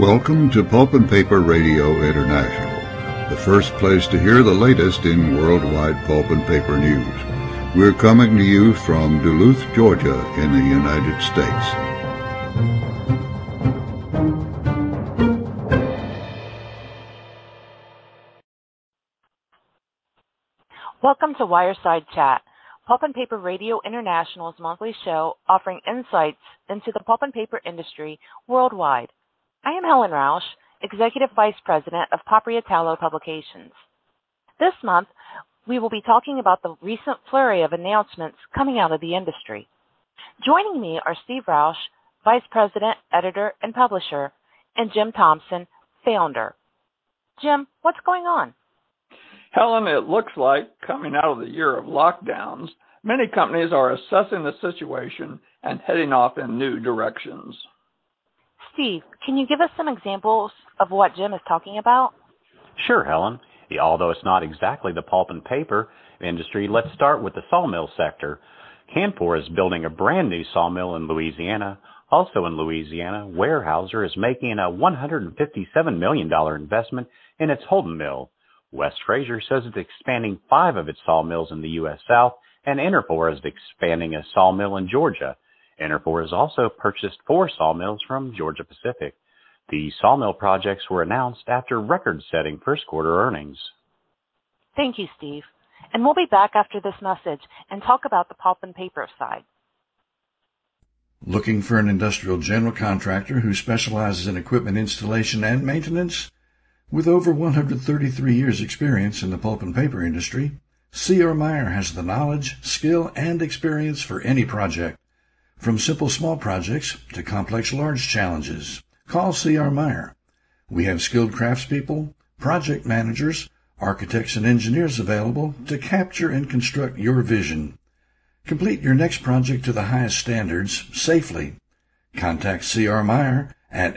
Welcome to Pulp and Paper Radio International, the first place to hear the latest in worldwide pulp and paper news. We're coming to you from Duluth, Georgia, in the United States. Welcome to Wireside Chat, Pulp and Paper Radio International's monthly show offering insights into the pulp and paper industry worldwide. I am Helen Rausch, Executive Vice President of Papriatello Publications. This month, we will be talking about the recent flurry of announcements coming out of the industry. Joining me are Steve Rausch, Vice President, Editor, and Publisher, and Jim Thompson, Founder. Jim, what's going on? Helen, it looks like, coming out of the year of lockdowns, many companies are assessing the situation and heading off in new directions. Steve, can you give us some examples of what Jim is talking about? Sure, Helen. Although it's not exactly the pulp and paper industry, let's start with the sawmill sector. Canfor is building a brand new sawmill in Louisiana. Also in Louisiana, Weyerhaeuser is making a $157 million investment in its Holden mill. West Fraser says it's expanding 5 of its sawmills in the U.S. South, and Interfor is expanding a sawmill in Georgia. Interfor has also purchased 4 sawmills from Georgia Pacific. The sawmill projects were announced after record-setting first-quarter earnings. Thank you, Steve. And we'll be back after this message and talk about the pulp and paper side. Looking for an industrial general contractor who specializes in equipment installation and maintenance? With over 133 years' experience in the pulp and paper industry, C.R. Meyer has the knowledge, skill, and experience for any project. From simple small projects to complex large challenges, call C.R. Meyer. We have skilled craftspeople, project managers, architects, and engineers available to capture and construct your vision. Complete your next project to the highest standards safely. Contact C.R. Meyer at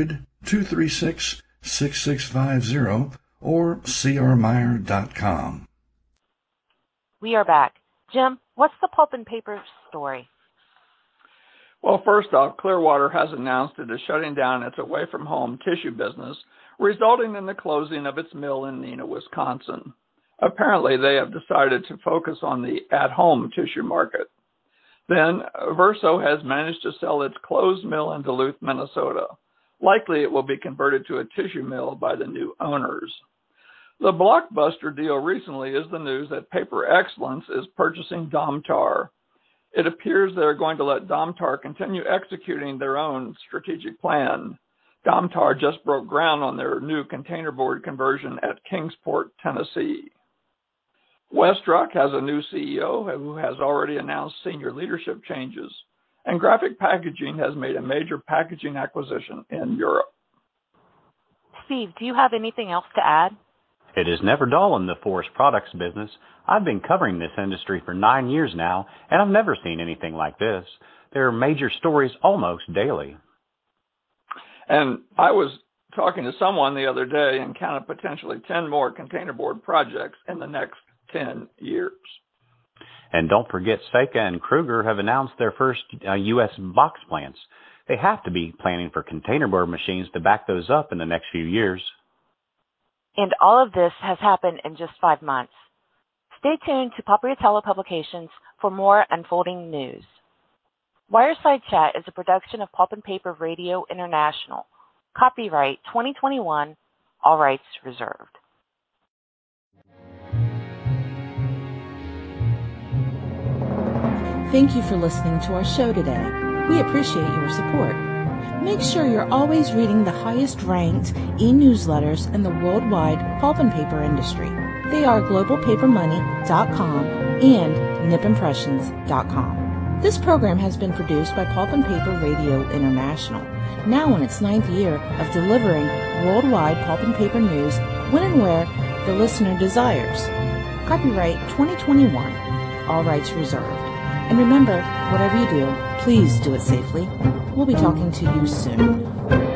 800-236-6650 or crmeyer.com. We are back. Jim, what's the pulp and paper story? Well, first off, Clearwater has announced it is shutting down its away-from-home tissue business, resulting in the closing of its mill in Neenah, Wisconsin. Apparently, they have decided to focus on the at-home tissue market. Then, Verso has managed to sell its closed mill in Duluth, Minnesota. Likely, it will be converted to a tissue mill by the new owners. The blockbuster deal recently is the news that Paper Excellence is purchasing Domtar. It appears they're going to let Domtar continue executing their own strategic plan. Domtar just broke ground on their new containerboard conversion at Kingsport, Tennessee. WestRock has a new CEO who has already announced senior leadership changes, and Graphic Packaging has made a major packaging acquisition in Europe. Steve, do you have anything else to add? It is never dull in the forest products business. I've been covering this industry for 9 years now, and I've never seen anything like this. There are major stories almost daily. And I was talking to someone the other day and counted potentially 10 more containerboard projects in the next 10 years. And don't forget, Seika and Kruger have announced their first U.S. box plants. They have to be planning for containerboard machines to back those up in the next few years. And all of this has happened in just 5 months. Stay tuned to Papriatello Publications for more unfolding news. Wireside Chat is a production of Pulp and Paper Radio International. Copyright 2021, all rights reserved. Thank you for listening to our show today. We appreciate your support. Make sure you're always reading the highest ranked e-newsletters in the worldwide pulp and paper industry. They are globalpapermoney.com and nipimpressions.com. This program has been produced by Pulp and Paper Radio International, now in its 9th year of delivering worldwide pulp and paper news when and where the listener desires. Copyright 2021, all rights reserved. And remember, whatever you do, please do it safely. We'll be talking to you soon.